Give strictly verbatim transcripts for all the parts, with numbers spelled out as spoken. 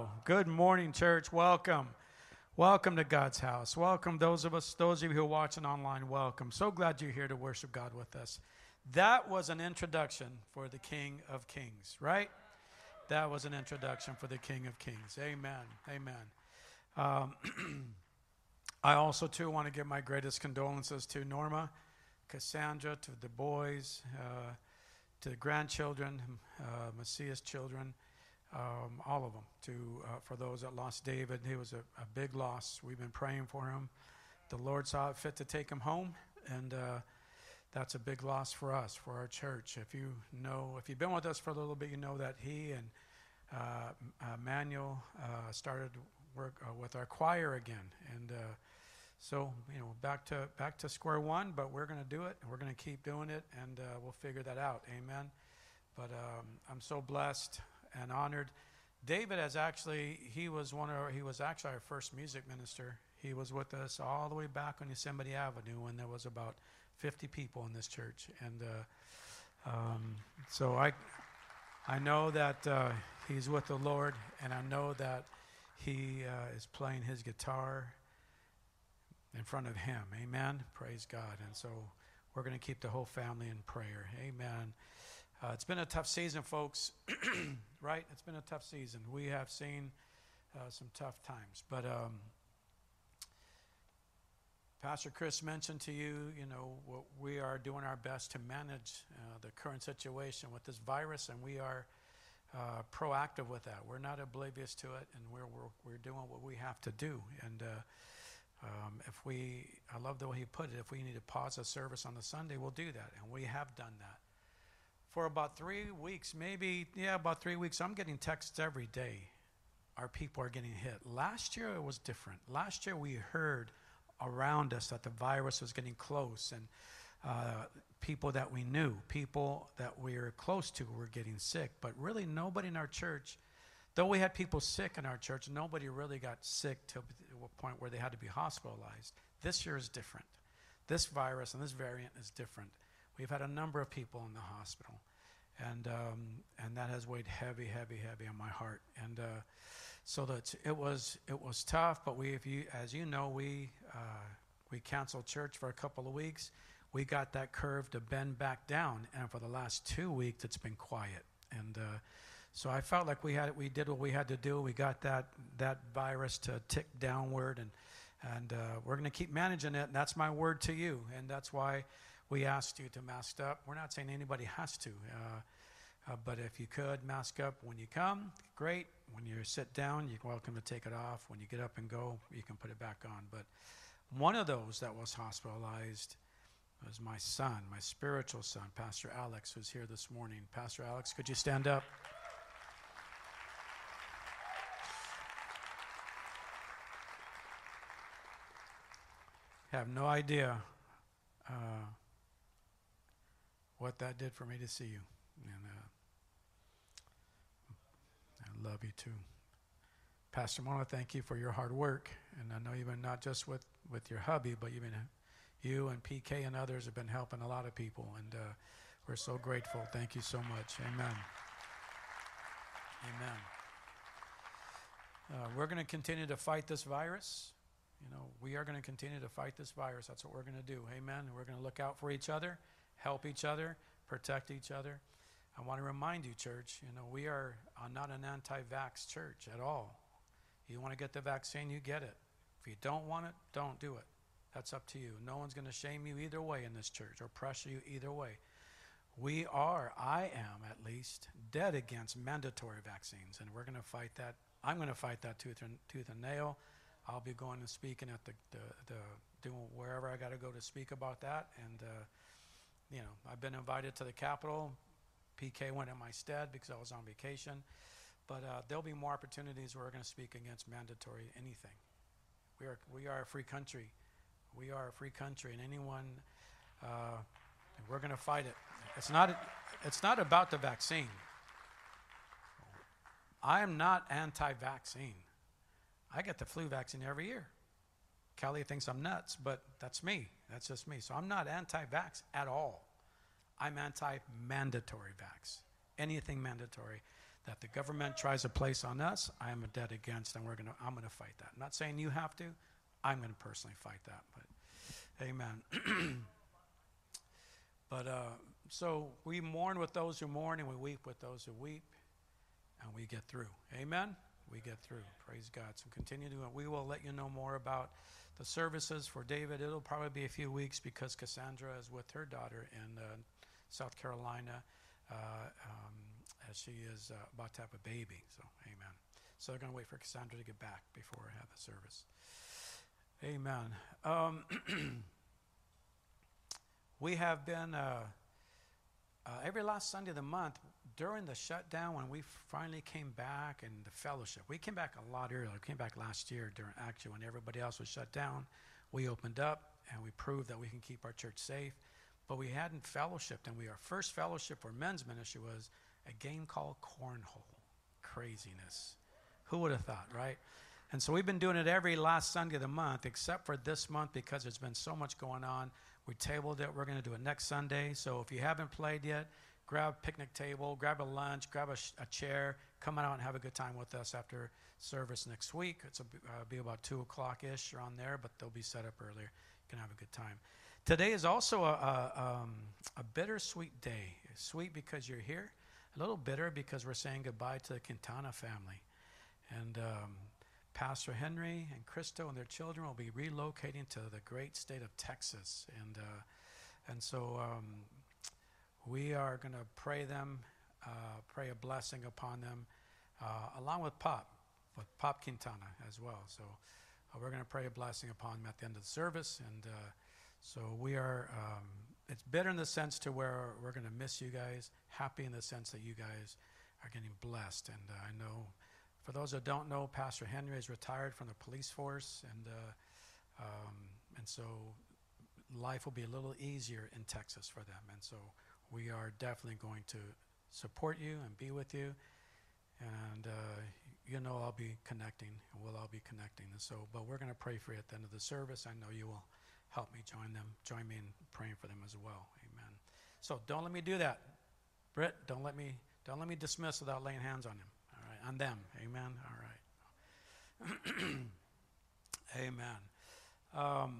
Well, good morning, church. Welcome. Welcome to God's house. Welcome those of us, those of you who are watching online, welcome. So glad you're here to worship God with us. That was an introduction for the King of Kings, right? That was an introduction for the King of Kings. Amen. Amen. Um, I also, too, want to give my greatest condolences to Norma, Cassandra, to the boys, uh, to the grandchildren, uh, Messiah's children, um, all of them. To uh, for those that lost David, he was a, a big loss. We've been praying for him. The Lord saw it fit to take him home, and uh, that's a big loss for us, for our church. If you know, if you've been with us for a little bit, you know that he and uh, uh, Manuel uh, started work uh, with our choir again, and. Uh, So, you know, back to back to square one, but we're going to do it, and we're going to keep doing it, and uh, we'll figure that out. Amen. But um, I'm so blessed and honored. David has actually, he was one of, he was actually our first music minister. He was with us all the way back on Yosemite Avenue when there was about fifty people in this church. And uh, um, so I, I know that uh, he's with the Lord, and I know that he uh, is playing his guitar in front of him. Amen. Praise God. And so we're going to keep the whole family in prayer. Amen. Uh, it's been a tough season, folks. Right? It's been a tough season. We have seen uh, some tough times. But um, Pastor Chris mentioned to you, you know, what we are doing our best to manage uh, the current situation with this virus, and we are uh, proactive with that. We're not oblivious to it, and we're we're, we're doing what we have to do. And uh, Um, if we, I love the way he put it, if we need to pause a service on the Sunday, we'll do that. And we have done that. For about three weeks, maybe, yeah, about three weeks, I'm getting texts every day. Our people are getting hit. Last year, it was different. Last year, we heard around us that the virus was getting close. And uh, people that we knew, people that we were close to were getting sick. But really, nobody in our church, though we had people sick in our church, nobody really got sick to a point where they had to be hospitalized. This year is different. This virus and this variant is different. We've had a number of people in the hospital, and um, and that has weighed heavy, heavy, heavy on my heart. And uh, so that it was it was tough. But we, if you, as you know, we uh, we canceled church for a couple of weeks. We got that curve to bend back down, and for the last two weeks, it's been quiet. And uh, So I felt like we had we did what we had to do. We got that that virus to tick downward, and and uh, we're going to keep managing it. And that's my word to you. And that's why we asked you to mask up. We're not saying anybody has to, uh, uh, but if you could mask up when you come, great. When you sit down, you're welcome to take it off. When you get up and go, you can put it back on. But one of those that was hospitalized was my son, my spiritual son, Pastor Alex, who's here this morning. Pastor Alex, could you stand up? Have no idea uh, what that did for me to see you. And uh, I love you too. Pastor Mona, thank you for your hard work. And I know you've been not just with, with your hubby, but you've been, you and P K and others have been helping a lot of people. And uh, we're so grateful. Thank you so much. Amen. Amen. Uh, we're going to continue to fight this virus. You know, we are going to continue to fight this virus. That's what we're going to do. Amen. We're going to look out for each other, help each other, protect each other. I want to remind you, church, you know, we are uh, not an anti-vax church at all. You want to get the vaccine, you get it. If you don't want it, don't do it. That's up to you. No one's going to shame you either way in this church or pressure you either way. We are, I am at least, dead against mandatory vaccines, and we're going to fight that. I'm going to fight that tooth and, tooth and nail. I'll be going and speaking at the, the, the doing wherever I got to go to speak about that. And, uh, you know, I've been invited to the Capitol. P K went in my stead because I was on vacation. But uh, there'll be more opportunities where we're going to speak against mandatory anything. We are, we are a free country. We are a free country, and anyone, uh, we're going to fight it. It's not, it's not about the vaccine. I am not anti-vaccine. I get the flu vaccine every year. Kelly thinks I'm nuts, but that's me. That's just me. So I'm not anti-vax at all. I'm anti-mandatory vax. Anything mandatory. that the government tries to place on us, I am dead against, and we're gonna, I'm going to fight that. I'm not saying you have to. I'm going to personally fight that. But amen. But uh, so we mourn with those who mourn, and we weep with those who weep, and we get through. Amen? We get through. Praise God. So continue to, we will let you know more about the services for David. It'll probably be a few weeks because Cassandra is with her daughter in uh, South Carolina uh, um, as she is uh, about to have a baby. So, amen. So they're going to wait for Cassandra to get back before I have the service. Amen. Um, we have been, uh, uh, every last Sunday of the month, during the shutdown, when we finally came back and the fellowship, we came back a lot earlier. We came back last year during actually when everybody else was shut down. We opened up and we proved that we can keep our church safe. But we hadn't fellowshipped, and we our first fellowship for men's ministry was a game called Cornhole. Craziness. Who would have thought, right? And so we've been doing it every last Sunday of the month, except for this month because there's been so much going on. We tabled it. We're going to do it next Sunday. So if you haven't played yet, grab a picnic table, grab a lunch, grab a, sh- a chair, come out and have a good time with us after service next week. It's a, uh, be about two o'clock-ish around there, but they'll be set up earlier. You can have a good time. Today is also a, a, um, a bittersweet day. Sweet because you're here, a little bitter because we're saying goodbye to the Quintana family. And um, Pastor Henry and Cristo and their children will be relocating to the great state of Texas. And, uh, and so... Um, We are going to pray them, uh, pray a blessing upon them, uh, along with Pop, with Pop Quintana as well. So uh, we're going to pray a blessing upon them at the end of the service. And uh, so we are, um, it's bitter in the sense to where we're going to miss you guys, happy in the sense that you guys are getting blessed. And uh, I know, for those that don't know, Pastor Henry is retired from the police force. And, uh, um, and so life will be a little easier in Texas for them. And so we are definitely going to support you and be with you. And, uh, you know, I'll be connecting, and we'll all be connecting. And so, but we're going to pray for you at the end of the service. I know you will help me join them, join me in praying for them as well. Amen. So don't let me do that. Britt, don't let me, don't let me dismiss without laying hands on them. All right, on them. Amen. All right. Amen. Um,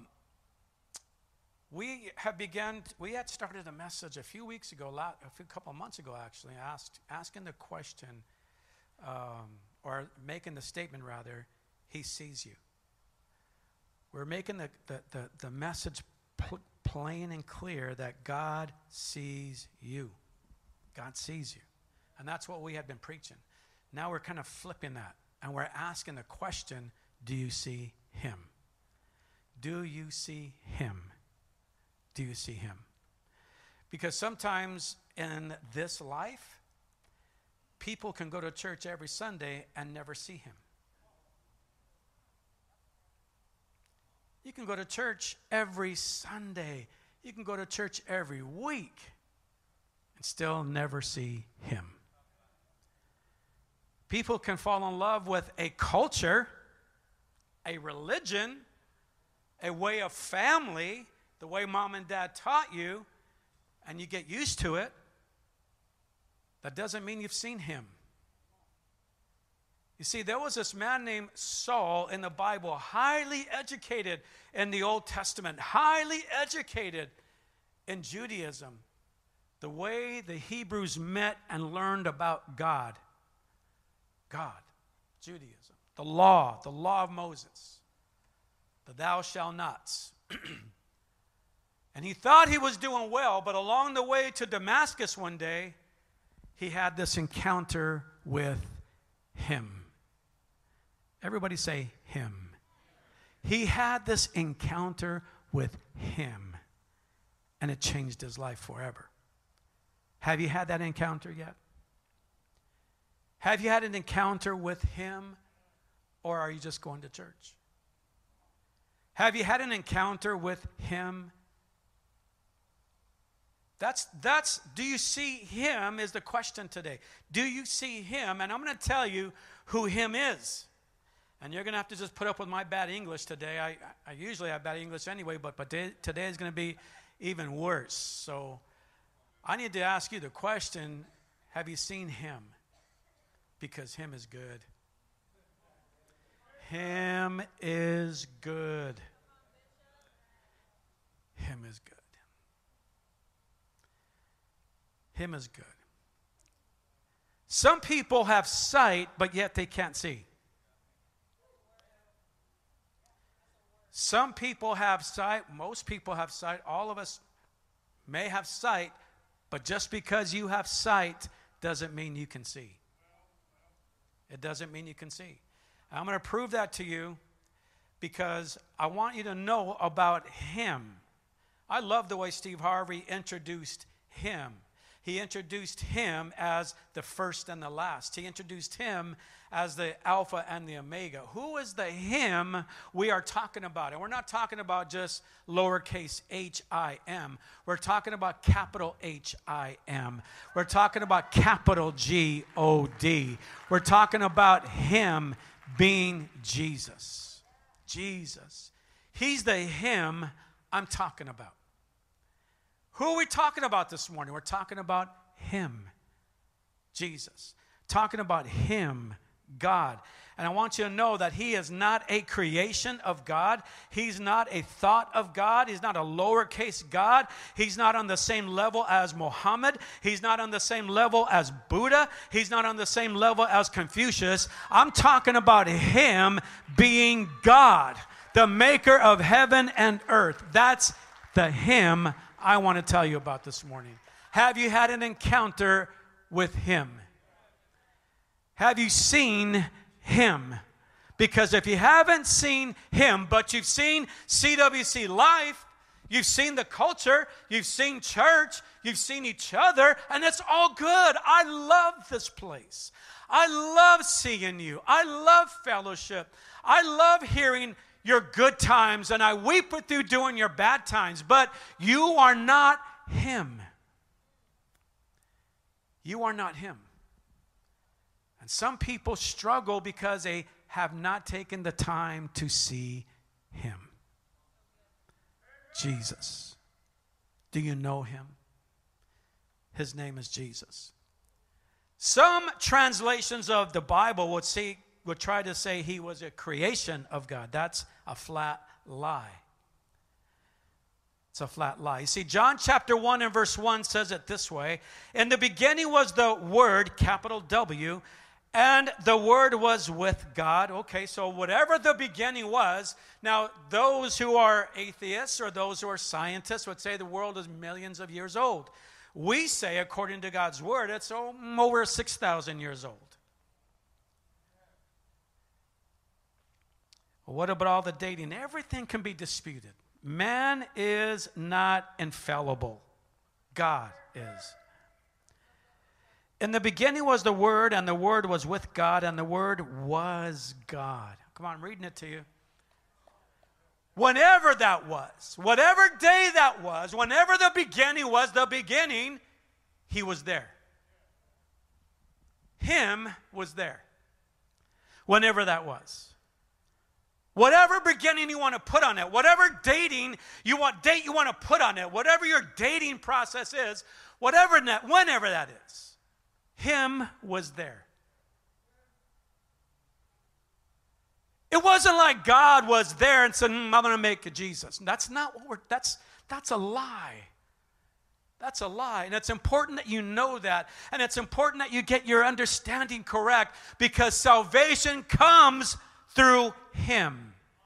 We have begun, we had started a message a few weeks ago, a few couple of months ago actually, asked, asking the question, um, or making the statement rather, he sees you. We're making the, the, the, the message pl- plain and clear that God sees you. God sees you. And that's what we had been preaching. Now we're kind of flipping that, and we're asking the question, do you see him? Do you see him? Do you see him? Because sometimes in this life, people can go to church every Sunday and never see him. You can go to church every Sunday. You can go to church every week and still never see him. People can fall in love with a culture, a religion, a way of family, the way mom and dad taught you, and you get used to it. That doesn't mean you've seen him. You see, there was this man named Saul in the Bible, highly educated in the Old Testament, highly educated in Judaism, the way the Hebrews met and learned about God. God, Judaism, the law, the law of Moses, the thou shalt nots. And he thought he was doing well, but along the way to Damascus one day, he had this encounter with him. Everybody say him. He had this encounter with him, and it changed his life forever. Have you had that encounter yet? Have you had an encounter with him, or are you just going to church? Have you had an encounter with him? That's, that's, do you see him is the question today. Do you see him? And I'm going to tell you who him is. And you're going to have to just put up with my bad English today. I, I usually have bad English anyway, but, but today, today is going to be even worse. So I need to ask you the question, have you seen him? because him is good. Him is good. Him is good. Him is good. Some people have sight, but yet they can't see. Some people have sight. Most people have sight. All of us may have sight, but just because you have sight doesn't mean you can see. It doesn't mean you can see. I'm going to prove that to you because I want you to know about him. I love the way Steve Harvey introduced him. He introduced him as the first and the last. He introduced him as the Alpha and the Omega. Who is the him we are talking about? And we're not talking about just lowercase h I m. We're talking about capital H I M. We're talking about capital G O D. We're talking about him being Jesus. Jesus. He's the him I'm talking about. Who are we talking about this morning? We're talking about him, Jesus. Talking about him, God. And I want you to know that he is not a creation of God. He's not a thought of God. He's not a lowercase God. He's not on the same level as Muhammad. He's not on the same level as Buddha. He's not on the same level as Confucius. I'm talking about him being God, the maker of heaven and earth. That's the him I want to tell you about this morning. Have you had an encounter with him? Have you seen him? Because if you haven't seen him, but you've seen C W C Life, you've seen the culture, you've seen church, you've seen each other, and it's all good. I love this place. I love seeing you. I love fellowship. I love hearing your good times, and I weep with you during your bad times, but you are not him. You are not him. And some people struggle because they have not taken the time to see him. Jesus. Do you know him? His name is Jesus. Some translations of the Bible would say would try to say he was a creation of God. That's a flat lie. It's a flat lie. You see, John chapter one and verse one says it this way. In the beginning was the Word, capital W, and the Word was with God. Okay, so whatever the beginning was, now those who are atheists or those who are scientists would say the world is millions of years old. We say, according to God's Word, it's over six thousand years old. What about all the dating? Everything can be disputed. Man is not infallible. God is. In the beginning was the Word, and the Word was with God, and the Word was God. Come on, I'm reading it to you. Whenever that was, whatever day that was, whenever the beginning was the beginning, he was there. Him was there. Whenever that was. Whatever beginning you want to put on it, whatever dating you want, date you want to put on it, whatever your dating process is, whatever that, whenever that is, him was there. It wasn't like God was there and said, mm, I'm going to make a Jesus. That's not what we're, that's, that's a lie. That's a lie. And it's important that you know that. And it's important that you get your understanding correct because salvation comes through him.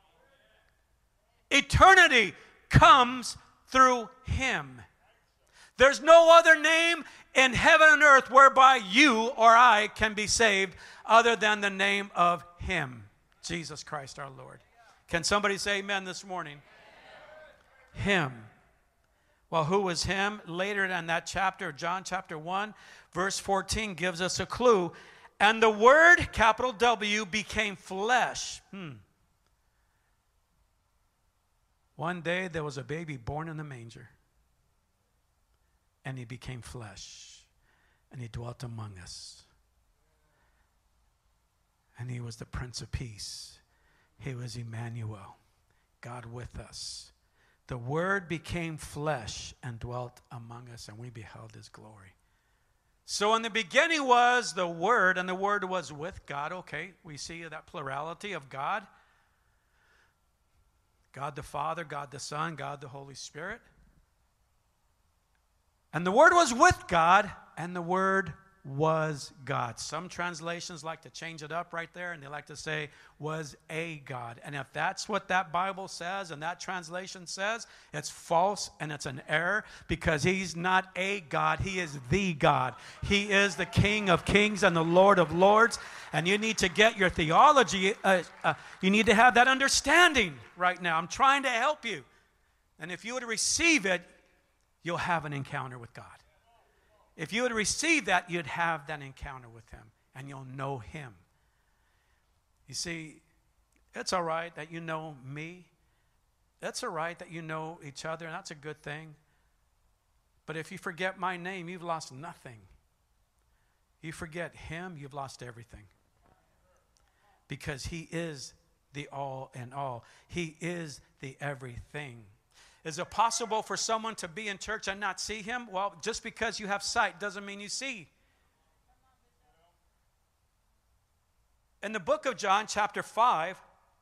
Eternity comes through him. There's no other name in heaven and earth whereby you or I can be saved other than the name of him, Jesus Christ our Lord. Can somebody say amen this morning? Him. Well, who was him? Later in that chapter, John chapter one, verse fourteen gives us a clue. And the Word, capital W, became flesh. Hmm. One day there was a baby born in the manger. And he became flesh. And he dwelt among us. And he was the Prince of Peace. He was Emmanuel, God with us. The Word became flesh and dwelt among us, and we beheld his glory. So in the beginning was the Word, and the Word was with God. Okay, we see that plurality of God. God the Father, God the Son, God the Holy Spirit. And the Word was with God, and the Word was God. Some translations like to change it up right there, and they like to say, was a God. And if that's what that Bible says and that translation says, it's false and it's an error, because he's not a God. He is the God. He is the King of kings and the Lord of lords. And you need to get your theology, uh, uh, you need to have that understanding right now. I'm trying to help you. And if you would receive it, you'll have an encounter with God. If you would receive that, you'd have that encounter with him, and you'll know him. You see, it's all right that you know me. It's all right that you know each other, and that's a good thing. But if you forget my name, you've lost nothing. You forget him, you've lost everything. Because he is the all in all. He is the everything. Is it possible for someone to be in church and not see him? Well, just because you have sight doesn't mean you see. In the book of John, chapter five,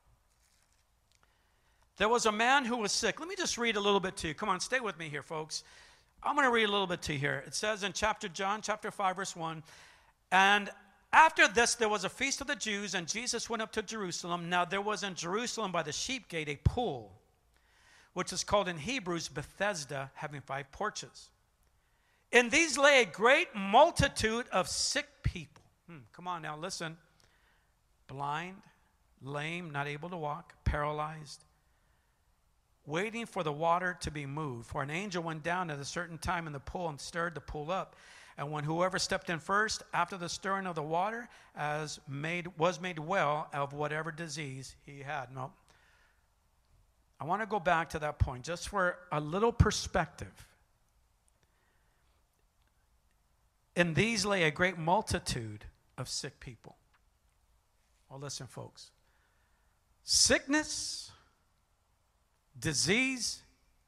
there was a man who was sick. Let me just read a little bit to you. Come on, stay with me here, folks. I'm going to read a little bit to you here. It says in chapter John, chapter five, verse one, and after this there was a feast of the Jews, and Jesus went up to Jerusalem. Now there was in Jerusalem by the sheep gate a pool, which is called in Hebrews Bethesda, having five porches. In these lay a great multitude of sick people. Hmm, come on now, listen. Blind, lame, not able to walk, paralyzed, waiting for the water to be moved. For an angel went down at a certain time in the pool and stirred the pool up. And when whoever stepped in first, after the stirring of the water, as made was made well of whatever disease he had. No. I want to go back to that point just for a little perspective. In these lay a great multitude of sick people. Well, listen, folks. Sickness, disease,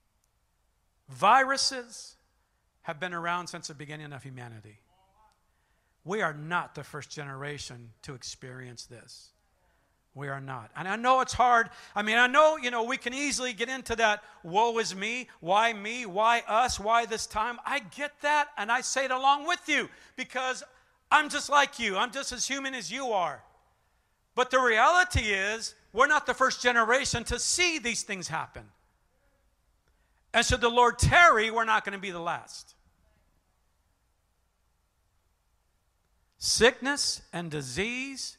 viruses have been around since the beginning of humanity. We are not the first generation to experience this. We are not. And I know it's hard. I mean, I know, you know, we can easily get into that, woe is me, why me, why us, why this time. I get that, and I say it along with you, because I'm just like you. I'm just as human as you are. But the reality is, we're not the first generation to see these things happen. And should the Lord tarry, we're not going to be the last. Sickness and disease,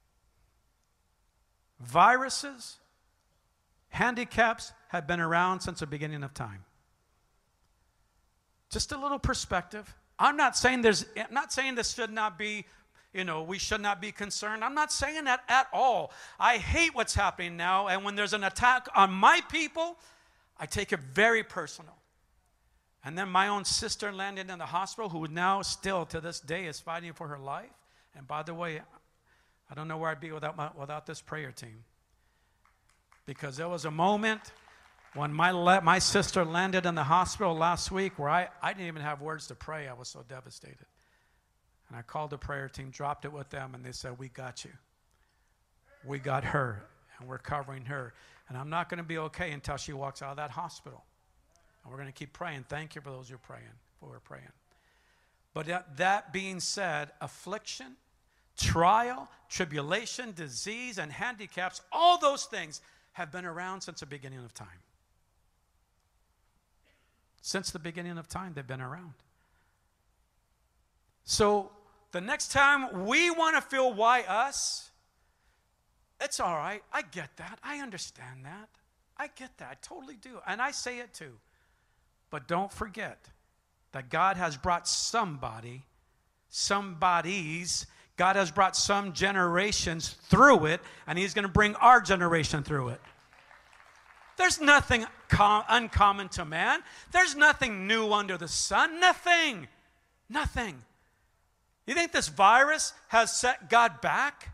viruses, handicaps have been around since the beginning of time. Just a little perspective. I'm not saying there's, I'm not saying this should not be, you know, we should not be concerned. I'm not saying that at all. I hate what's happening now, and when there's an attack on my people, I take it very personal. And then my own sister landed in the hospital, who now still to this day is fighting for her life. And by the way, I don't know where I'd be without my, without this prayer team. Because there was a moment when my le- my sister landed in the hospital last week where I, I didn't even have words to pray. I was so devastated. And I called the prayer team, dropped it with them, and they said, we got you. We got her, and we're covering her. And I'm not going to be okay until she walks out of that hospital. And we're going to keep praying. Thank you for those who are praying, who are praying. But that, that being said, affliction, trial, tribulation, disease, and handicaps, all those things have been around since the beginning of time. Since the beginning of time, they've been around. So the next time we want to feel why us, it's all right. I get that. I understand that. I get that. I totally do. And I say it too. But don't forget that God has brought somebody, somebody's, God has brought some generations through it, and he's going to bring our generation through it. There's nothing com- uncommon to man. There's nothing new under the sun. Nothing. Nothing. You think this virus has set God back?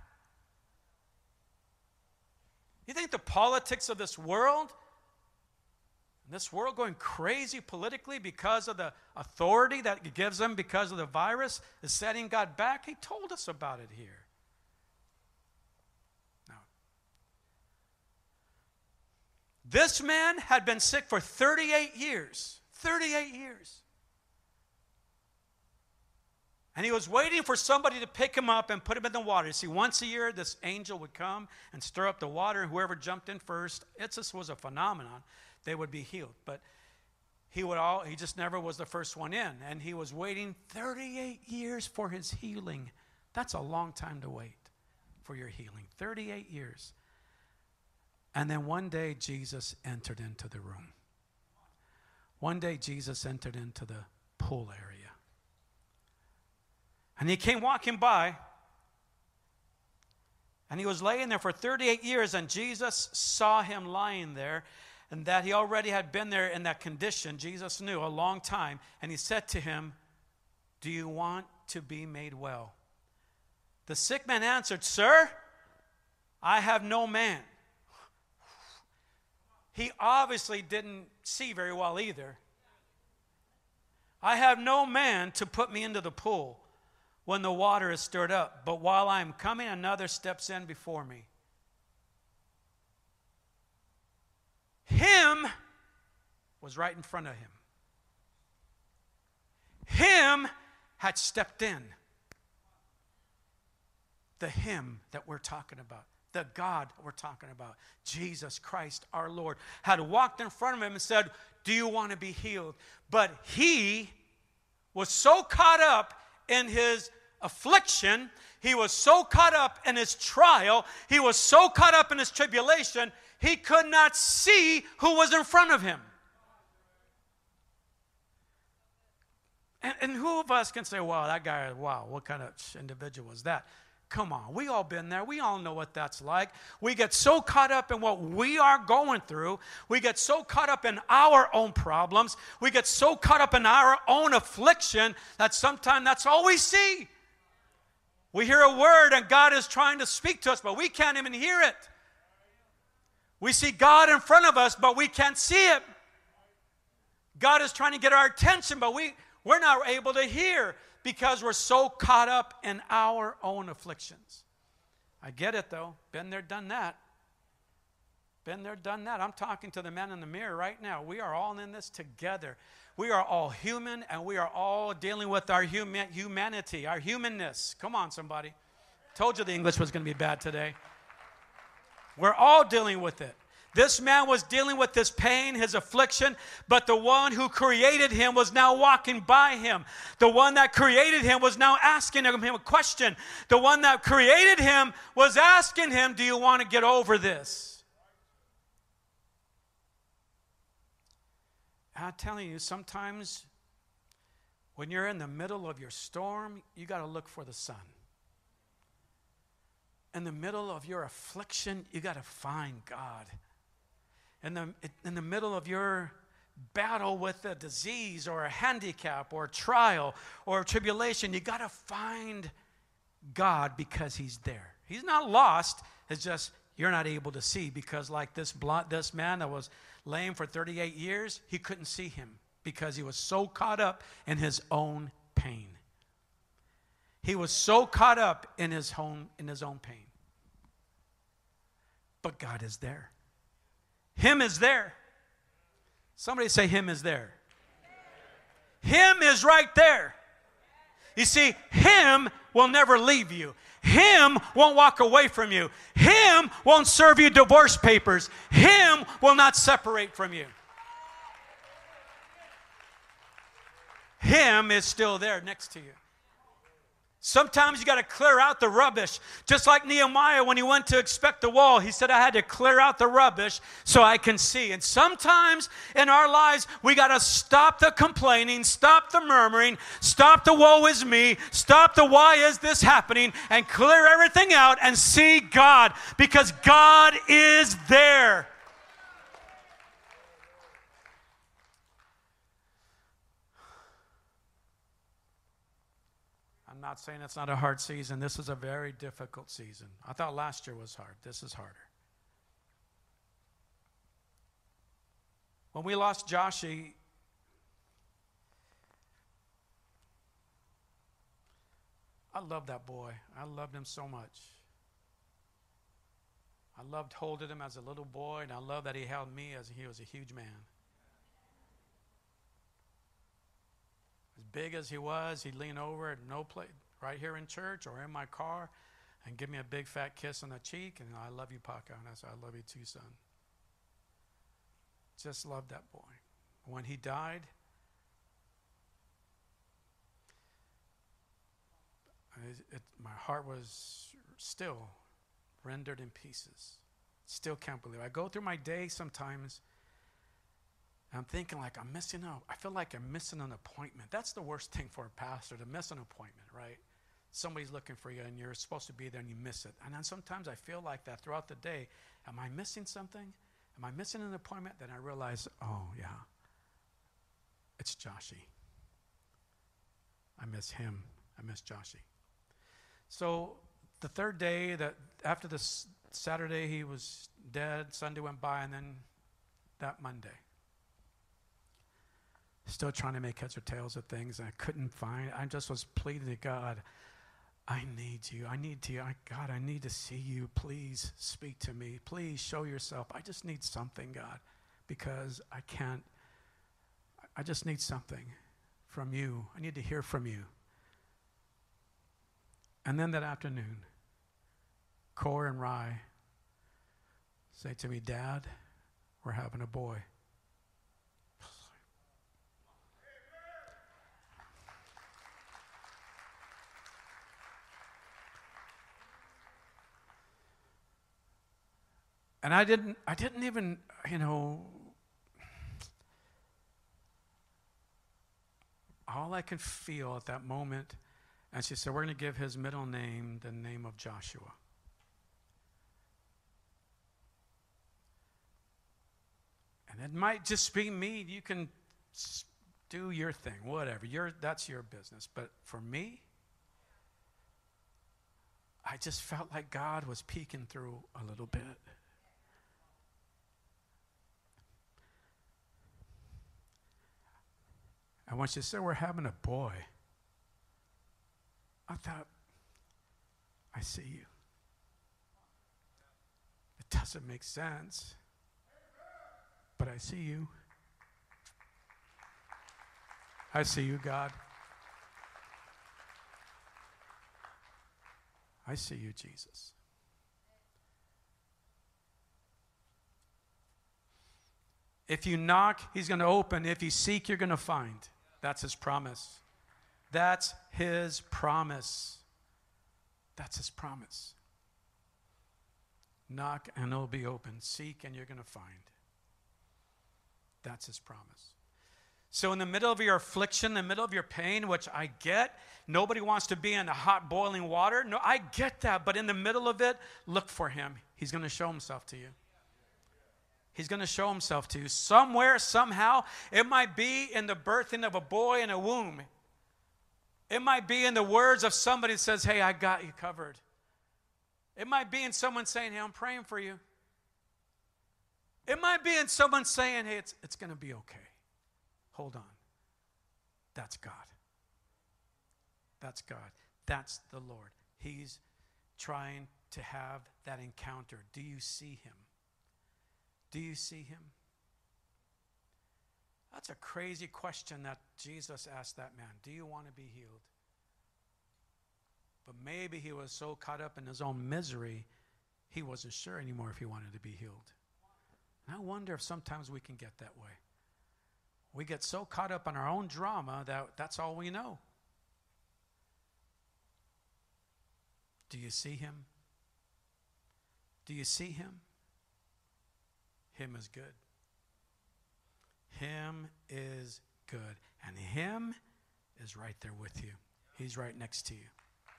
You think the politics of this world This world going crazy politically because of the authority that it gives them because of the virus is setting God back. He told us about it here. Now, this man had been sick for thirty-eight years. thirty-eight years. And he was waiting for somebody to pick him up and put him in the water. You see, once a year, this angel would come and stir up the water, and whoever jumped in first, it just was a phenomenon. They would be healed. But he would all he just never was the first one in. And he was waiting thirty-eight years for his healing. That's a long time to wait for your healing. thirty-eight years. And then one day Jesus entered into the room. One day Jesus entered into the pool area. And he came walking by. And he was laying there for thirty-eight years, and Jesus saw him lying there. And that he already had been there in that condition, Jesus knew, a long time. And he said to him, do you want to be made well? The sick man answered, sir, I have no man. He obviously didn't see very well either. I have no man to put me into the pool when the water is stirred up. But while I am coming, another steps in before me. Him was right in front of him. Him had stepped in. The him that we're talking about, the God we're talking about, Jesus Christ our Lord, had walked in front of him and said, do you want to be healed? But he was so caught up in his affliction, he was so caught up in his trial, he was so caught up in his tribulation, he could not see who was in front of him. And, and who of us can say, wow, that guy, wow, what kind of individual was that? Come on, we all been there. We all know what that's like. We get so caught up in what we are going through. We get so caught up in our own problems. We get so caught up in our own affliction that sometimes that's all we see. We hear a word and God is trying to speak to us, but we can't even hear it. We see God in front of us, but we can't see it. God is trying to get our attention, but we, we're not able to hear because we're so caught up in our own afflictions. I get it, though. Been there, done that. Been there, done that. I'm talking to the man in the mirror right now. We are all in this together. We are all human, and we are all dealing with our human, humanity, our humanness. Come on, somebody. Told you the English was going to be bad today. We're all dealing with it. This man was dealing with this pain, his affliction, but the one who created him was now walking by him. The one that created him was now asking him a question. The one that created him was asking him, do you want to get over this? I'm telling you, sometimes when you're in the middle of your storm, you got to look for the sun. In the middle of your affliction, you got to find God. In the, in the middle of your battle with a disease or a handicap or a trial or a tribulation, you got to find God because he's there. He's not lost. It's just you're not able to see because like this, blonde, this man that was lame for thirty-eight years, he couldn't see him because he was so caught up in his own pain. He was so caught up in his own, in his own pain. But God is there. Him is there. Somebody say him is there. Him is right there. You see, him will never leave you. Him won't walk away from you. Him won't serve you divorce papers. Him will not separate from you. Him is still there next to you. Sometimes you got to clear out the rubbish. Just like Nehemiah when he went to inspect the wall, he said, I had to clear out the rubbish so I can see. And sometimes in our lives, we got to stop the complaining, stop the murmuring, stop the woe is me, stop the why is this happening, and clear everything out and see God, because God is there. I'm not saying it's not a hard season. This is a very difficult season. I thought last year was hard. This is harder. When we lost Joshie, I loved that boy. I loved him so much. I loved holding him as a little boy, and I love that he held me as he was a huge man. As big as he was, he'd lean over at no place, right here in church or in my car, and give me a big fat kiss on the cheek, and I love you, Paca. And I said, I love you too, son. Just loved that boy. When he died, it, it, my heart was still rendered in pieces. Still can't believe it. I go through my day sometimes, and I'm thinking like I'm missing out. I feel like I'm missing an appointment. That's the worst thing for a pastor, to miss an appointment, right? Somebody's looking for you, and you're supposed to be there, and you miss it. And then sometimes I feel like that throughout the day. Am I missing something? Am I missing an appointment? Then I realize, oh, yeah, it's Joshie. I miss him. I miss Joshie. So the third day, that after this Saturday, he was dead. Sunday went by, and then that Monday. Still trying to make heads or tails of things, and I couldn't find. I just was pleading to God, I need you. I need you. I, God, I need to see you. Please speak to me. Please show yourself. I just need something, God, because I can't. I just need something from you. I need to hear from you. And then that afternoon, Core and Rye say to me, Dad, we're having a boy. And I didn't, I didn't even, you know, all I could feel at that moment, and she said, we're going to give his middle name the name of Joshua. And it might just be me. You can do your thing, whatever. Your, that's your business. But for me, I just felt like God was peeking through a little bit. And when she said, we're having a boy, I thought, I see you. It doesn't make sense, but I see you. I see you, God. I see you, Jesus. If you knock, he's going to open. If you seek, you're going to find. That's his promise. That's his promise. That's his promise. Knock and it'll be open. Seek and you're going to find. That's his promise. So in the middle of your affliction, in the middle of your pain, which I get, nobody wants to be in the hot boiling water. No, I get that. But in the middle of it, look for him. He's going to show himself to you. He's going to show himself to you somewhere, somehow. It might be in the birthing of a boy in a womb. It might be in the words of somebody that says, hey, I got you covered. It might be in someone saying, hey, I'm praying for you. It might be in someone saying, hey, it's, it's going to be okay. Hold on. That's God. That's God. That's the Lord. He's trying to have that encounter. Do you see him? Do you see him? That's a crazy question that Jesus asked that man. Do you want to be healed? But maybe he was so caught up in his own misery, he wasn't sure anymore if he wanted to be healed. And I wonder if sometimes we can get that way. We get so caught up in our own drama that that's all we know. Do you see him? Do you see him? Him is good. Him is good. And him is right there with you. He's right next to you.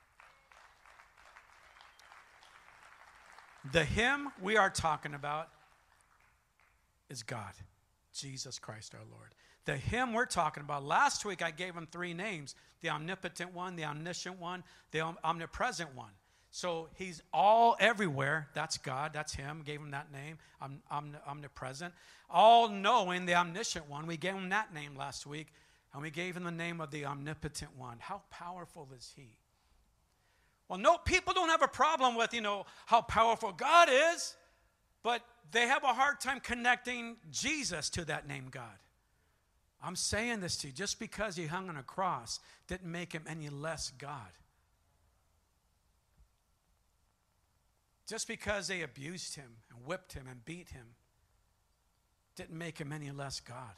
The him we are talking about is God, Jesus Christ our Lord. The him we're talking about, last week I gave him three names, the omnipotent one, the omniscient one, the omnipresent one. So he's all everywhere. That's God. That's him. Gave him that name. Om, om, omnipresent. All knowing, the omniscient one. We gave him that name last week. And we gave him the name of the omnipotent one. How powerful is he? Well, no, people don't have a problem with, you know, how powerful God is. But they have a hard time connecting Jesus to that name God. I'm saying this to you. Just because he hung on a cross didn't make him any less God. Just because they abused him and whipped him and beat him didn't make him any less God.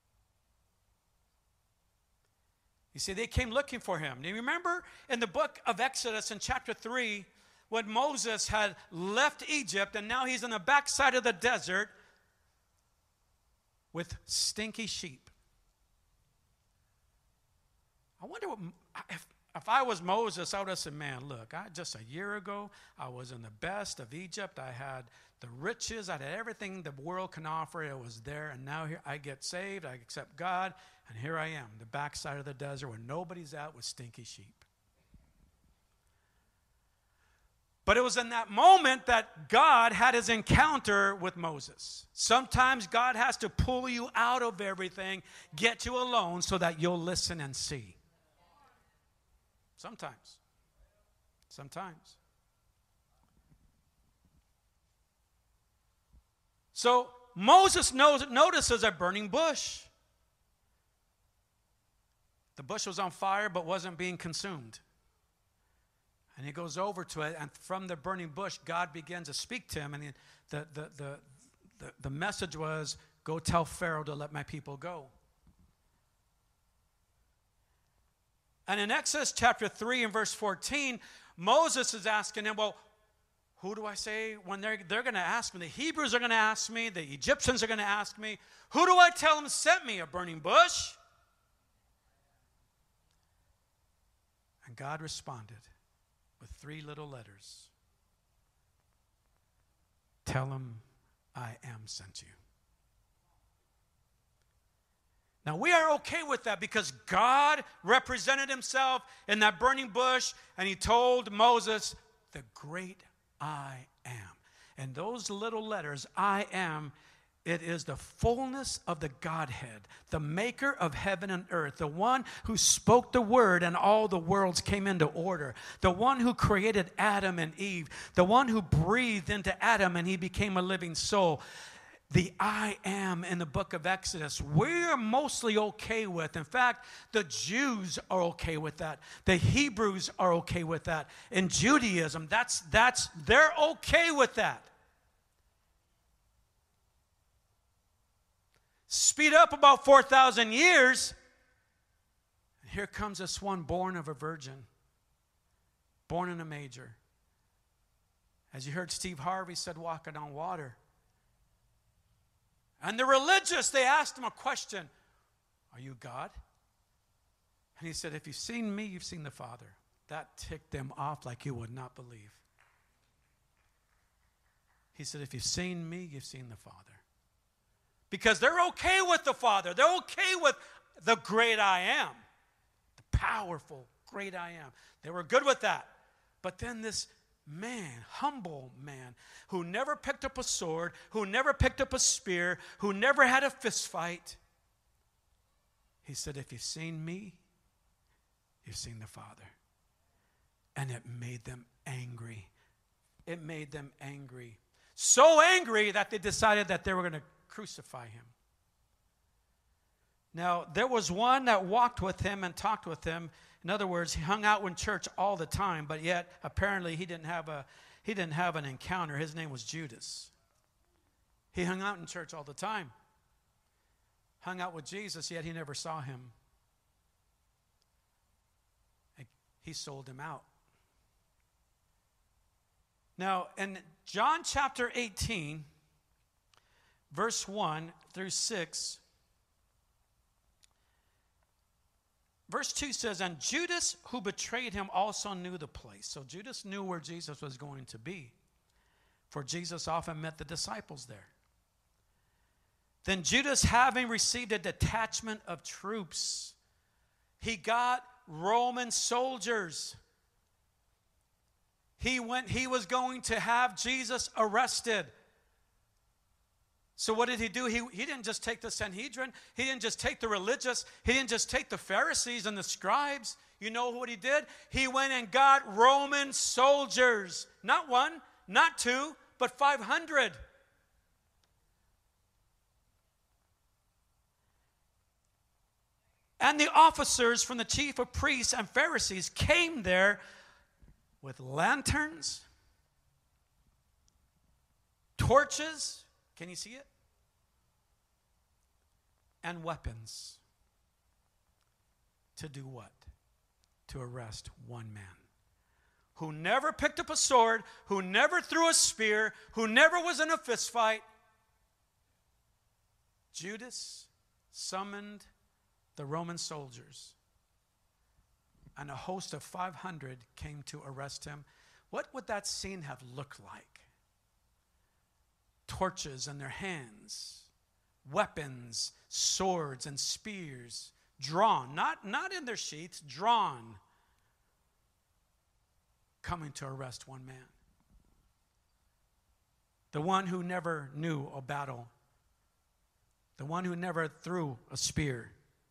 You see, they came looking for him. Do you remember in the book of Exodus in chapter three, when Moses had left Egypt and now he's on the backside of the desert with stinky sheep? I wonder what, if, if I was Moses, I would have said, man, look, I, just a year ago, I was in the best of Egypt. I had the riches. I had everything the world can offer. It was there. And now here I get saved. I accept God. And here I am, the backside of the desert where nobody's out with stinky sheep. But it was in that moment that God had his encounter with Moses. Sometimes God has to pull you out of everything, get you alone so that you'll listen and see. Sometimes. Sometimes. So Moses knows, notices a burning bush. The bush was on fire but wasn't being consumed. And he goes over to it, and from the burning bush, God begins to speak to him. And the, the, the, the, the message was, go tell Pharaoh to let my people go. And in Exodus chapter three and verse fourteen, Moses is asking him, well, who do I say when they're, they're going to ask me? The Hebrews are going to ask me. The Egyptians are going to ask me. Who do I tell them sent me? A burning bush? And God responded with three little letters. Tell him I am sent you. Now we are okay with that because God represented himself in that burning bush and he told Moses, the great I am. And those little letters, I am, it is the fullness of the Godhead, the maker of heaven and earth, the one who spoke the word and all the worlds came into order, the one who created Adam and Eve, the one who breathed into Adam and he became a living soul. The I am in the book of Exodus, we're mostly okay with. In fact, the Jews are okay with that. The Hebrews are okay with that. In Judaism, that's, that's, they're okay with that. Speed up about four thousand years, and here comes this one born of a virgin, born in a manger. As you heard Steve Harvey said, walking on water. And the religious, they asked him a question, are you God? And he said, if you've seen me, you've seen the Father. That ticked them off like you would not believe. He said, if you've seen me, you've seen the Father. Because they're okay with the Father. They're okay with the great I am. The powerful great I am. They were good with that. But then this man, humble man, who never picked up a sword, who never picked up a spear, who never had a fist fight, he said, if you've seen me, you've seen the Father. And it made them angry. It made them angry. So angry that they decided that they were going to crucify him. Now, there was one that walked with him and talked with him. In other words, he hung out in church all the time, but yet apparently he didn't have a he didn't have an encounter. His name was Judas. He hung out in church all the time. Hung out with Jesus, yet he never saw him. He sold him out. Now, in John chapter eighteen, verse one through six, verse two says, and Judas, who betrayed him, also knew the place. So Judas knew where Jesus was going to be, for Jesus often met the disciples there. Then Judas, having received a detachment of troops, he got Roman soldiers. He went, he was going to have Jesus arrested. So what did he do? He, he didn't just take the Sanhedrin. He didn't just take the religious. He didn't just take the Pharisees and the scribes. You know what he did? He went and got Roman soldiers. Not one, not two, but five hundred. And the officers from the chief of priests and Pharisees came there with lanterns, torches, can you see it? And weapons. To do what? To arrest one man who never picked up a sword, who never threw a spear, who never was in a fist fight. Judas summoned the Roman soldiers, and a host of five hundred came to arrest him. What would that scene have looked like? Torches in their hands, weapons, swords and spears, drawn, not, not in their sheaths, drawn, coming to arrest one man. The one who never knew a battle, the one who never threw a spear.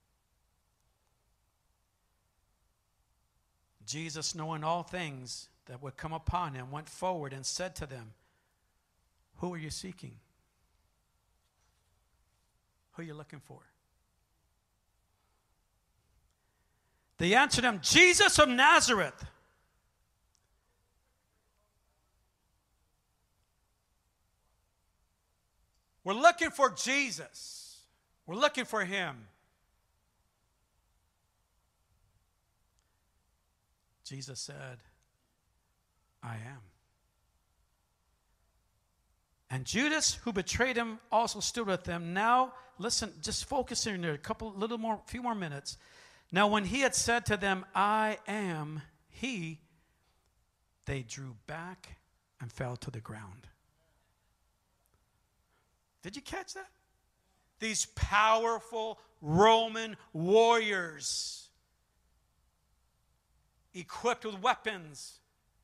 Jesus, knowing all things that would come upon him, went forward and said to them, "Who are you seeking? Who are you looking for?" They answered him, "Jesus of Nazareth." We're looking for Jesus. We're looking for him. Jesus said, "I am." And Judas, who betrayed him, also stood with them. Now, listen, just focus in there a couple, little more, few more minutes. Now, when he had said to them, "I am he," they drew back and fell to the ground. Did you catch that? These powerful Roman warriors, equipped with weapons.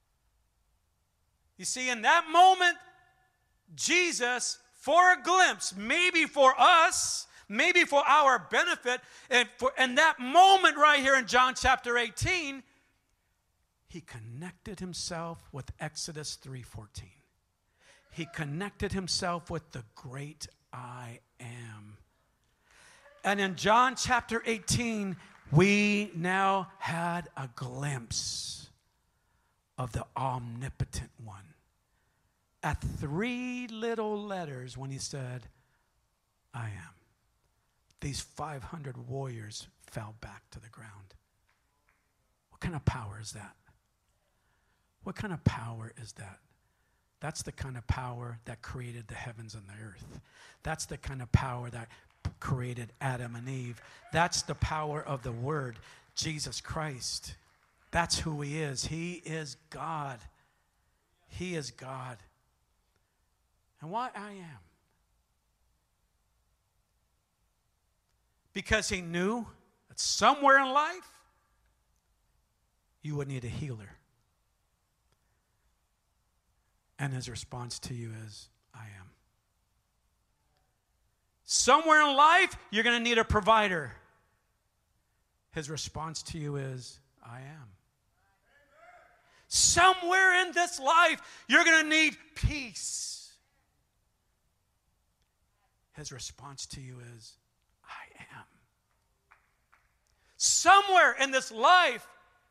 You see, in that moment, Jesus, for a glimpse, maybe for us, maybe for our benefit, and for in that moment right here in John chapter eighteen, he connected himself with Exodus three fourteen. He connected himself with the great I am. And in John chapter eighteen, we now had a glimpse of the omnipotent one. At three little letters when he said, "I am," these five hundred warriors fell back to the ground. What kind of power is that? What kind of power is that? That's the kind of power that created the heavens and the earth. That's the kind of power that created Adam and Eve. That's the power of the Word, Jesus Christ. That's who he is. He is God. He is God. And why I am? Because he knew that somewhere in life you would need a healer. And his response to you is, "I am." Somewhere in life, you're going to need a provider. His response to you is, "I am." Somewhere in this life, you're going to need peace. His response to you is, "I am." Somewhere in this life,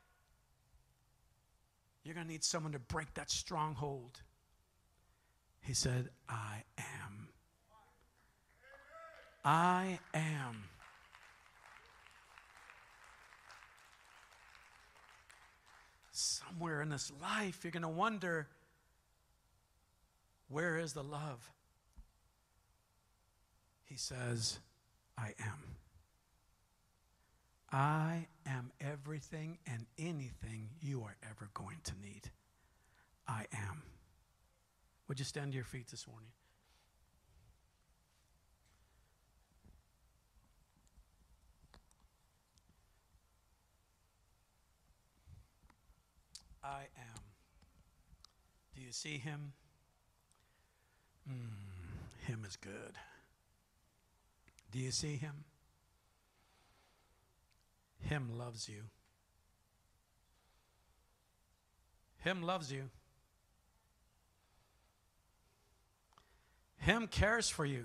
you're going to need someone to break that stronghold. He said, "I am." I am. Somewhere in this life, you're going to wonder, where is the love? He says, "I am." I am everything and anything you are ever going to need. I am. Would you stand to your feet this morning? I am. Do you see him? Mm, him is good. Do you see him? Him loves you. Him loves you. Him cares for you.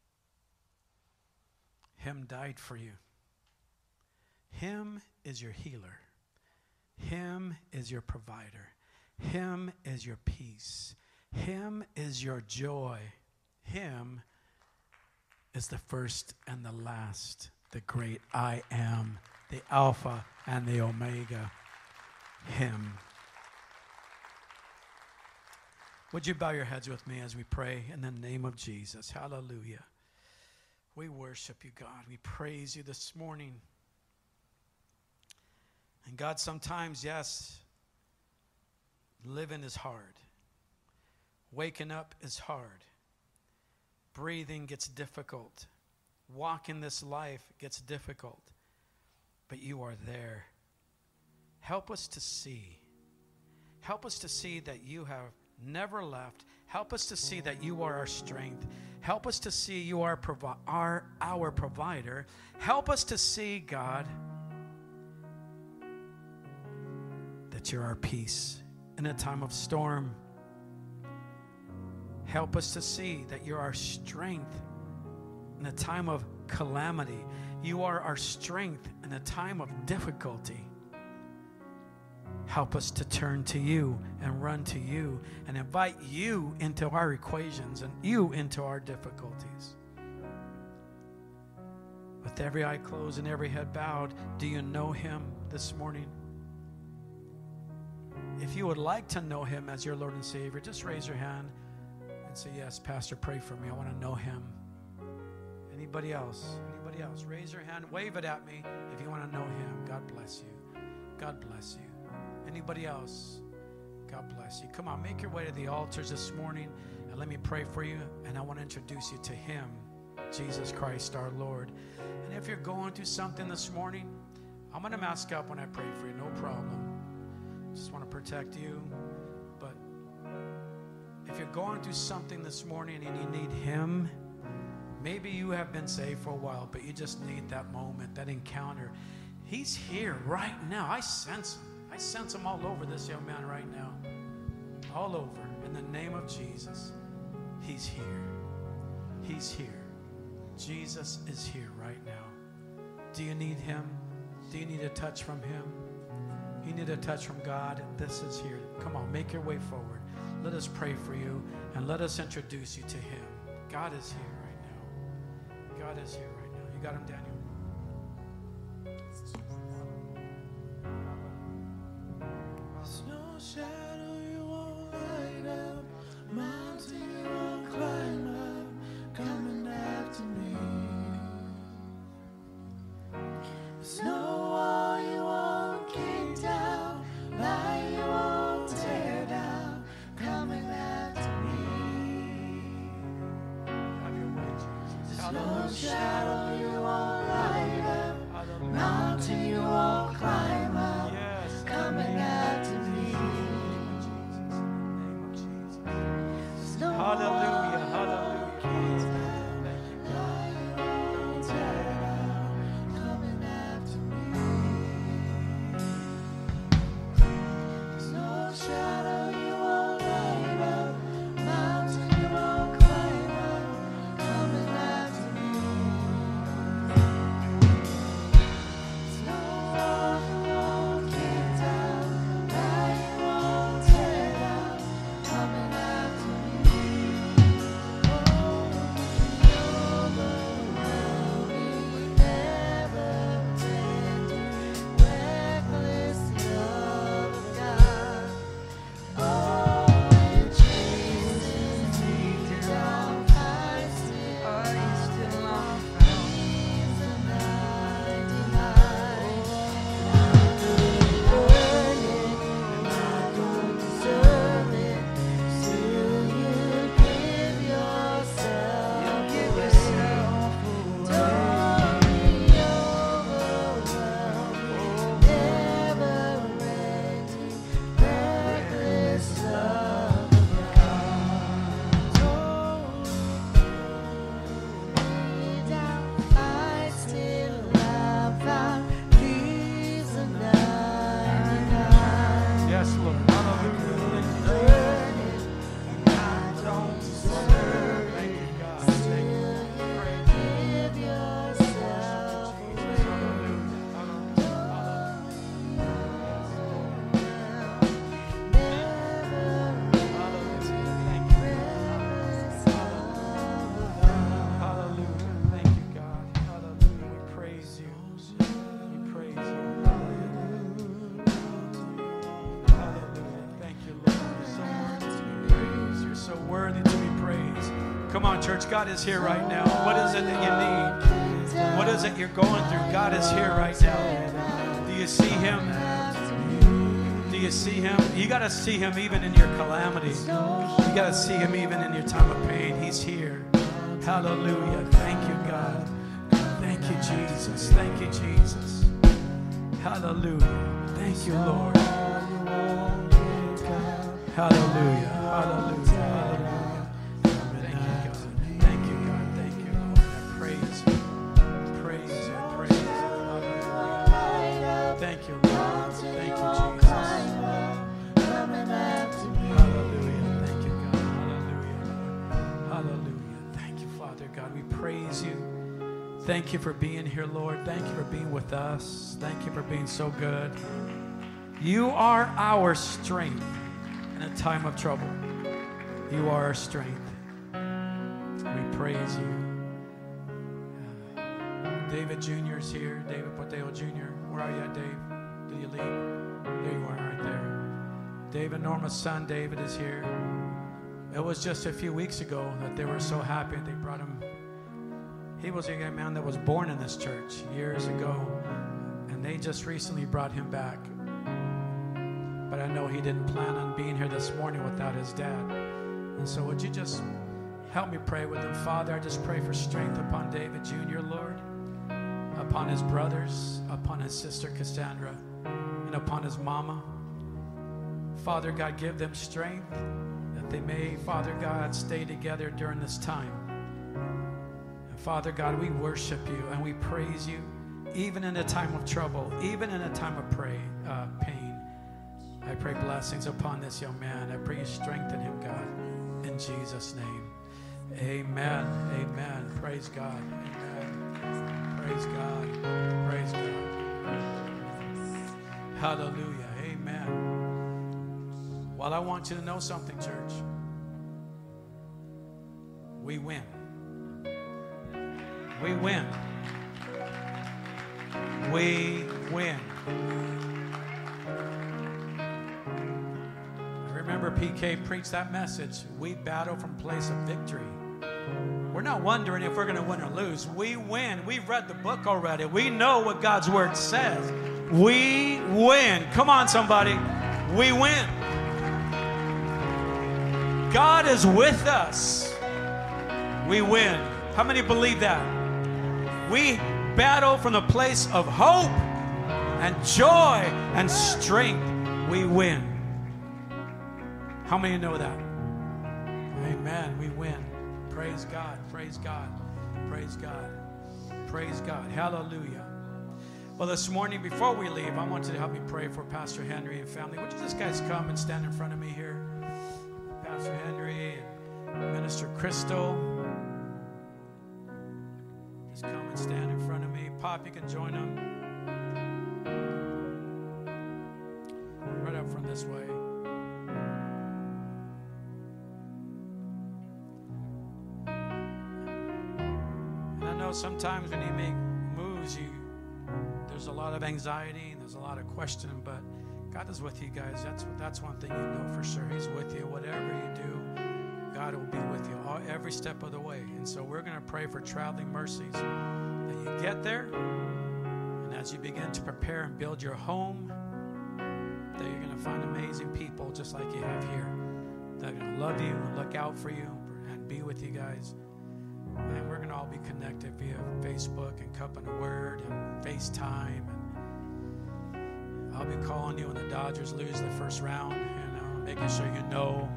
Him died for you. Him is your healer. Him is your provider. Him is your peace. Him is your joy. Him is the first and the last, the great I am, the Alpha and the Omega. Him. Would you bow your heads with me as we pray in the name of Jesus? Hallelujah. We worship you, God. We praise you this morning. And God, sometimes, yes, living is hard. Waking up is hard. Breathing gets difficult. Walking this life gets difficult. But you are there. Help us to see. Help us to see that you have never left. Help us to see that you are our strength. Help us to see you are provi- our, our provider. Help us to see, God, that you're our peace in a time of storm. Help us to see that you're our strength in a time of calamity. You are our strength in a time of difficulty. Help us to turn to you and run to you and invite you into our equations and you into our difficulties. With every eye closed and every head bowed, do you know him this morning? If you would like to know him as your Lord and Savior, just raise your hand and say, yes, Pastor, pray for me. I want to know him. Anybody else? Anybody else? Raise your hand. Wave it at me if you want to know him. God bless you. God bless you. Anybody else? God bless you. Come on, make your way to the altars this morning and let me pray for you. And I want to introduce you to him, Jesus Christ, our Lord. And if you're going through something this morning, I'm going to mask up when I pray for you. No problem. Just want to protect you. But if you're going through something this morning and you need him, maybe you have been saved for a while, but you just need that moment, that encounter. He's here right now. I sense him. I sense him all over this young man right now. All over. In the name of Jesus. He's here. He's here. Jesus is here right now. Do you need him? Do you need a touch from him? You need a touch from God? This is here. Come on, make your way forward. Let us pray for you and let us introduce you to him. God is here right now. God is here right now. You got him, Daniel? Shadow you won't light up, mountain you won't climb up, coming after me. There's no wall you won't kick down, lie you won't tear down, coming after me. Have your way, Jesus. There's no shadow you won't light up, mountain you won't climb up, Yes. coming after me. Hallelujah, hallelujah. Coming after me. There's no shadow you won't light up, mountain you won't climb up, coming after me. There's no Come on, church. God is here right now. What is it that you need? What is it you're going through? God is here right now. Do you see Him? Do you see Him? You got to see Him even in your calamity. You got to see Him even in your time of pain. He's here. Hallelujah. Thank you, God. Thank you, Jesus. Thank you, Jesus. Hallelujah. Thank you, Lord. Hallelujah. Hallelujah. Hallelujah. Thank you, God. Thank you, God. Thank you, Lord. I praise you. Praise you. Praise you. Hallelujah. Thank you, Lord. Thank you, Jesus. Hallelujah. Thank you, God. Hallelujah. Hallelujah. Thank you, Father God. We praise you. Thank you for being here, Lord. Thank you for being with us. Thank you for being so good. You are our strength in a time of trouble. You are our strength. We praise you. Uh, David Junior is here. David Poteo Junior Where are you at, Dave? Did you leave? There you are, right there. David, Norma's son, David, is here. It was just a few weeks ago that they were so happy they brought him. He was a young man that was born in this church years ago, and they just recently brought him back. But I know he didn't plan on being here this morning without his dad. And so would you just help me pray with him? Father, I just pray for strength upon David Junior, Lord, upon his brothers, upon his sister Cassandra, and upon his mama. Father God, give them strength that they may, Father God, stay together during this time. Father God, we worship you and we praise you, even in a time of trouble, even in a time of pray, uh, pain. I pray blessings upon this young man. I pray you strengthen him, God, in Jesus' name. Amen. Amen. Praise God. Amen. Praise God. Praise God. Hallelujah. Amen. Well, I want you to know something, church. We win. We win. We win. I remember P K preached that message. We battle from a place of victory. We're not wondering if we're going to win or lose. We win. We've read the book already. We know what God's word says. We win. Come on, somebody. We win. God is with us. We win. How many believe that? We battle from the place of hope and joy and strength. We win. How many know that? Amen. We win. Praise God. Praise God. Praise God. Praise God. Hallelujah. Well, this morning, before we leave, I want you to help me pray for Pastor Henry and family. Would you just guys come and stand in front of me here? Pastor Henry and Minister Crystal. Come and stand in front of me. Pop, you can join them. Right up from this way. And I know sometimes when you make moves, you there's a lot of anxiety and there's a lot of questioning, but God is with you guys. That's that's one thing you know for sure. He's with you. Whatever you do, God will be with you all, every step of the way. And so we're going to pray for traveling mercies, that you get there, and as you begin to prepare and build your home, that you're going to find amazing people just like you have here that are going to love you and look out for you and be with you guys. And we're going to all be connected via Facebook and Cup and the Word and FaceTime. And I'll be calling you when the Dodgers lose the first round, you know, making sure you know.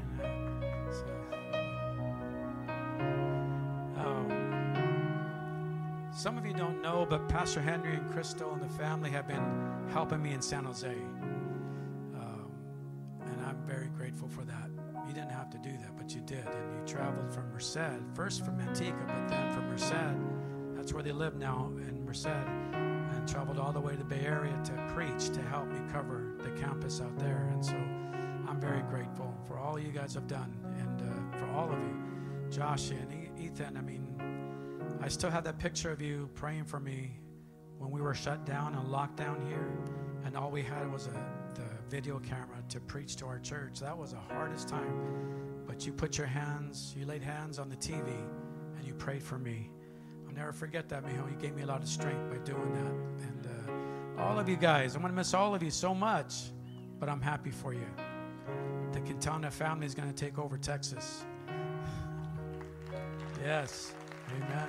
Some of you don't know, but Pastor Henry and Crystal and the family have been helping me in San Jose. Um, and I'm very grateful for that. You didn't have to do that, but you did. And you traveled from Merced, first from Antigua, but then from Merced. That's where they live now, in Merced. And traveled all the way to the Bay Area to preach, to help me cover the campus out there. And so I'm very grateful for all you guys have done, and uh, for all of you. Josh and Ethan, I mean, I still have that picture of you praying for me when we were shut down and locked down here, and all we had was a, the video camera to preach to our church. That was the hardest time but you put your hands, you laid hands on the T V, and you prayed for me. I'll never forget that, Mijo. You gave me a lot of strength by doing that. And uh, all of you guys, I'm going to miss all of you so much, but I'm happy for you. The Quintana family is going to take over Texas. Yes. Amen.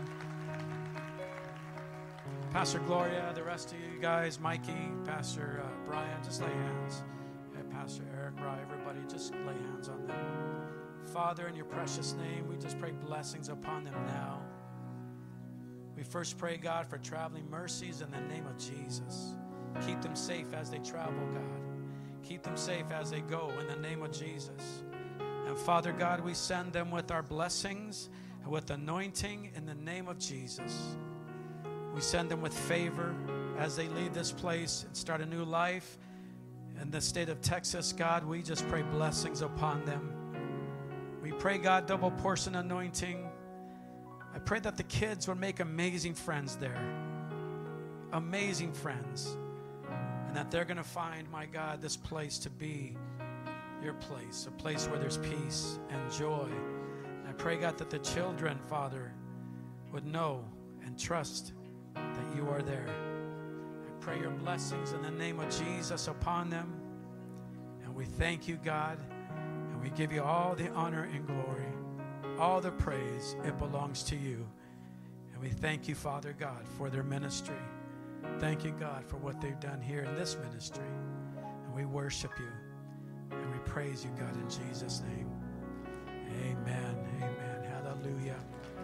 Pastor Gloria, the rest of you guys, Mikey, Pastor uh, Brian, just lay hands. And Pastor Eric, Rye, everybody, just lay hands on them. Father, in your precious name, we just pray blessings upon them now. We first pray, God, for traveling mercies in the name of Jesus. Keep them safe as they travel, God. Keep them safe as they go in the name of Jesus. And Father God, we send them with our blessings and with anointing in the name of Jesus. We send them with favor as they leave this place and start a new life. In the state of Texas, God, we just pray blessings upon them. We pray, God, double portion anointing. I pray that the kids would make amazing friends there. Amazing friends. And that they're going to find, my God, this place to be your place. A place where there's peace and joy. And I pray, God, that the children, Father, would know and trust that you are there. I pray your blessings in the name of Jesus upon them. And we thank you, God. And we give you all the honor and glory. All the praise, it belongs to you. And we thank you, Father God, for their ministry. Thank you, God, for what they've done here in this ministry. And we worship you. And we praise you, God, in Jesus' name. Amen. Amen. Hallelujah.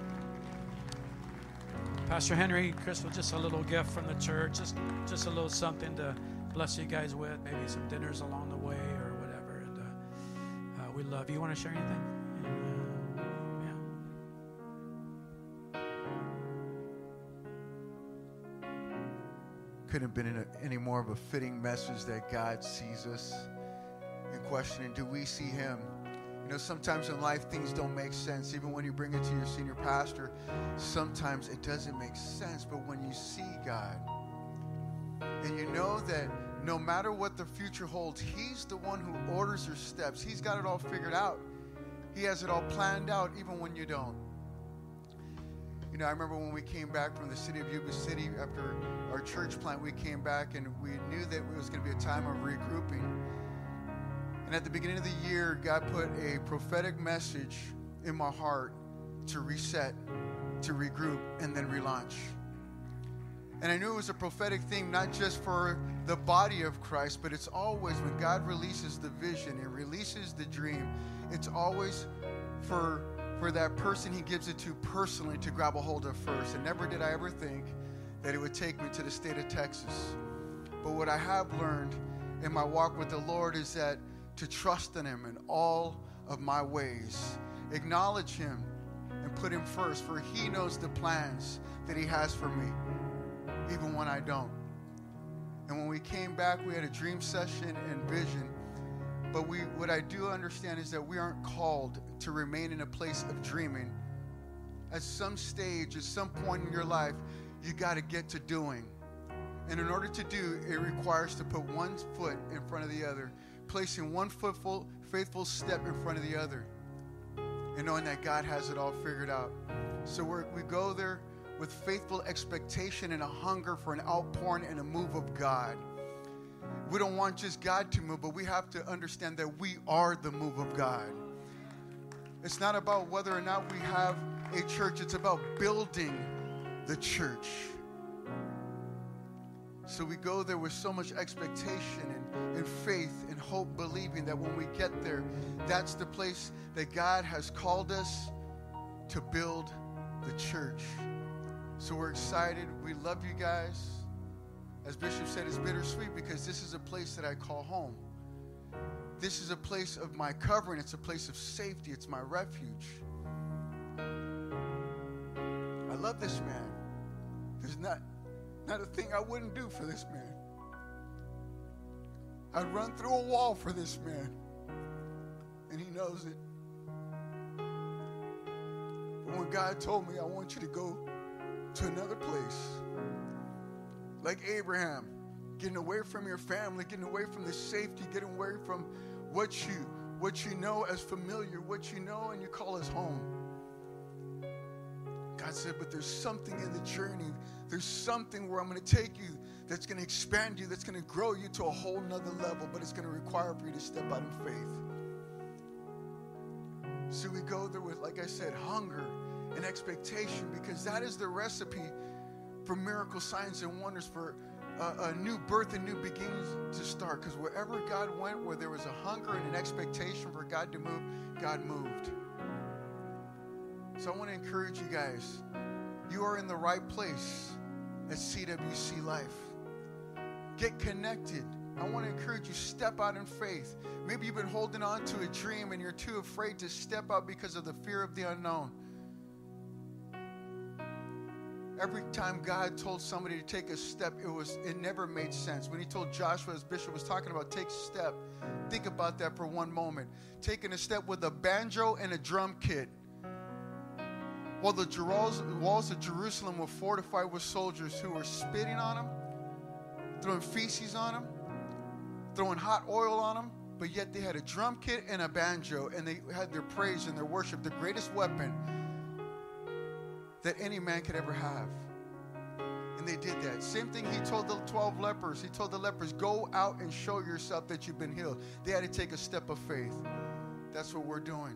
Pastor Henry, Crystal, just a little gift from the church. Just, just a little something to bless you guys with. Maybe some dinners along the way or whatever. And uh, uh, we love you. You want to share anything? Couldn't have been in a, any more of a fitting message that God sees us. And questioning, do we see him? You know, sometimes in life things don't make sense. Even when you bring it to your senior pastor, sometimes it doesn't make sense. But when you see God, and you know that no matter what the future holds, he's the one who orders your steps. He's got it all figured out. He has it all planned out, even when you don't. You know, I remember when we came back from the city of Yuba City after our church plant, we came back and we knew that it was going to be a time of regrouping. And at the beginning of the year, God put a prophetic message in my heart to reset, to regroup, and then relaunch. And I knew it was a prophetic thing, not just for the body of Christ, but it's always when God releases the vision and releases the dream, it's always for for that person he gives it to personally to grab a hold of first. And never did I ever think that it would take me to the state of Texas. But what I have learned in my walk with the Lord is that to trust in him in all of my ways, acknowledge him and put him first, for he knows the plans that he has for me, even when I don't. And when we came back, we had a dream session and vision. But we, what I do understand is that we aren't called to remain in a place of dreaming. At some stage, at some point in your life, you got to get to doing. And in order to do, it requires to put one foot in front of the other, placing one footful, faithful step in front of the other, and knowing that God has it all figured out. So we're, we go there with faithful expectation and a hunger for an outpouring and a move of God. We don't want just God to move, but we have to understand that we are the move of God. It's not about whether or not we have a church. It's about building the church. So we go there with so much expectation and, and faith and hope, believing that when we get there, that's the place that God has called us to build the church. So we're excited. We love you guys. As Bishop said, it's bittersweet because this is a place that I call home. This is a place of my covering. It's a place of safety. It's my refuge. I love this man. There's not, not a thing I wouldn't do for this man. I'd run through a wall for this man. And he knows it. But when God told me, I want you to go to another place, like Abraham, getting away from your family, getting away from the safety, getting away from what you what you know as familiar, what you know and you call as home. God said, but there's something in the journey. There's something where I'm going to take you that's going to expand you, that's going to grow you to a whole nother level, but it's going to require for you to step out in faith. So we go there with, like I said, hunger and expectation, because that is the recipe for miracle signs and wonders, for a, a new birth and new beginnings to start. Because wherever God went, where there was a hunger and an expectation for God to move, God moved. So I want to encourage you guys, you are in the right place at C W C Life. Get connected. I want to encourage you, step out in faith. Maybe you've been holding on to a dream and you're too afraid to step out because of the fear of the unknown. Every time God told somebody to take a step, it was it never made sense. When he told Joshua, as Bishop was talking about, take a step, think about that for one moment. Taking a step with a banjo and a drum kit. While the walls of Jerusalem were fortified with soldiers who were spitting on them, throwing feces on them, throwing hot oil on them, but yet they had a drum kit and a banjo, and they had their praise and their worship, the greatest weapon that any man could ever have. And they did that. Same thing he told the twelve lepers. He told the lepers, go out and show yourself that you've been healed. They had to take a step of faith. That's what we're doing.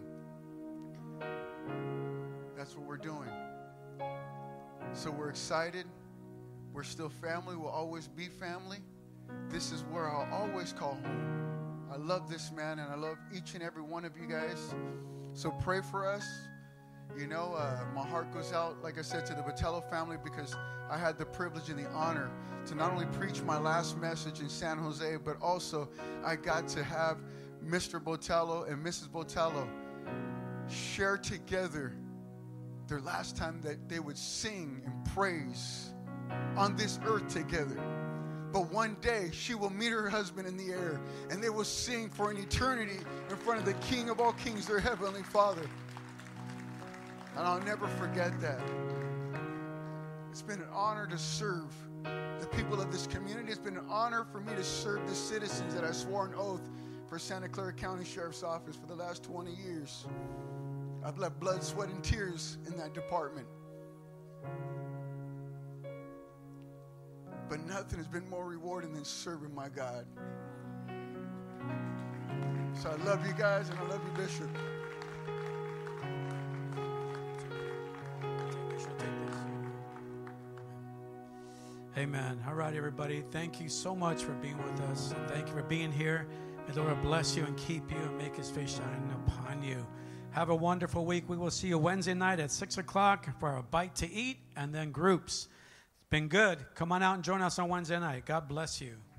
That's what we're doing. So we're excited. We're still family. We'll always be family. This is where I'll always call home. I love this man, and I love each and every one of you guys. So pray for us. You know, uh, my heart goes out, like I said, to the Botello family, because I had the privilege and the honor to not only preach my last message in San Jose, but also I got to have Mister Botello and Missus Botello share together their last time that they would sing and praise on this earth together. But one day she will meet her husband in the air, and they will sing for an eternity in front of the King of all kings, their heavenly Father. And I'll never forget that. It's been an honor to serve the people of this community. It's been an honor for me to serve the citizens that I swore an oath for Santa Clara County Sheriff's Office for the last twenty years. I've left blood, sweat, and tears in that department. But nothing has been more rewarding than serving my God. So I love you guys, and I love you, Bishop. Amen. All right, everybody. Thank you so much for being with us. And thank you for being here. May the Lord bless you and keep you and make his face shine upon you. Have a wonderful week. We will see you Wednesday night at six o'clock for a bite to eat and then groups. It's been good. Come on out and join us on Wednesday night. God bless you.